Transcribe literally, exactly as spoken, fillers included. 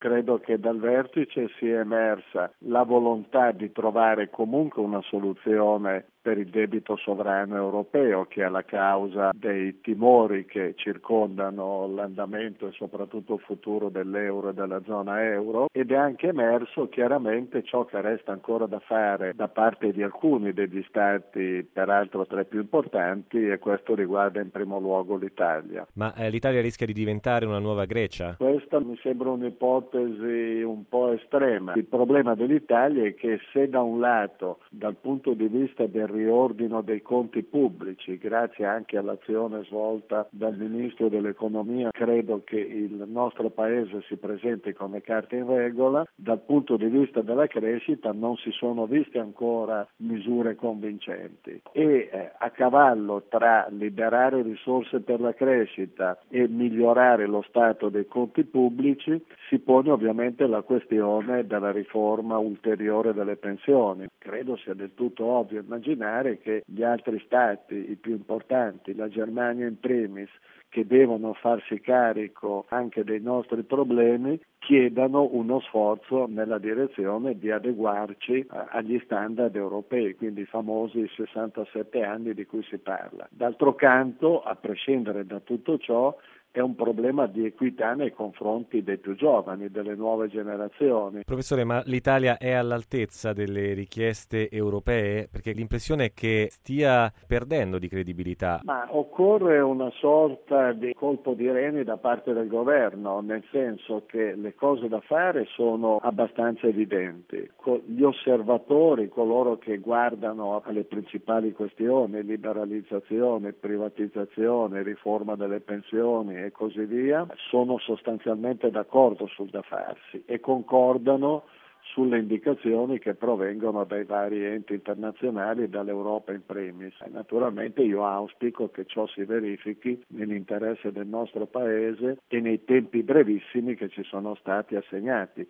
Credo che dal vertice sia emersa la volontà di trovare comunque una soluzione per il debito sovrano europeo, che è la causa dei timori che circondano l'andamento e soprattutto il futuro dell'euro e della zona euro, ed è anche emerso chiaramente ciò che resta ancora da fare da parte di alcuni degli stati, peraltro tra i più importanti, e questo riguarda in primo luogo l'Italia. Ma eh, l'Italia rischia di diventare una nuova Grecia? Questa mi sembra un'ipotesi un po' estrema. Il problema dell'Italia è che se da un lato, dal punto di vista del riordino dei conti pubblici, grazie anche all'azione svolta dal Ministro dell'Economia, credo che il nostro Paese si presenti con le carte in regola, dal punto di vista della crescita non si sono viste ancora misure convincenti e eh, a cavallo tra liberare risorse per la crescita e migliorare lo stato dei conti pubblici si pone ovviamente la questione della riforma ulteriore delle pensioni. Credo sia del tutto ovvio immaginare che gli altri stati, i più importanti, la Germania in primis, che devono farsi carico anche dei nostri problemi, chiedano uno sforzo nella direzione di adeguarci agli standard europei, quindi i famosi sessantasette anni di cui si parla. D'altro canto, a prescindere da tutto ciò, è un problema di equità nei confronti dei più giovani, delle nuove generazioni. Professore, ma l'Italia è all'altezza delle richieste europee? Perché l'impressione è che stia perdendo di credibilità. Ma occorre una sorta di colpo di reni da parte del governo, nel senso che le cose da fare sono abbastanza evidenti. Gli osservatori, coloro che guardano alle principali questioni, liberalizzazione, privatizzazione, riforma delle pensioni e così via, sono sostanzialmente d'accordo sul da farsi e concordano sulle indicazioni che provengono dai vari enti internazionali e dall'Europa in primis. Naturalmente io auspico che ciò si verifichi nell'interesse del nostro Paese e nei tempi brevissimi che ci sono stati assegnati.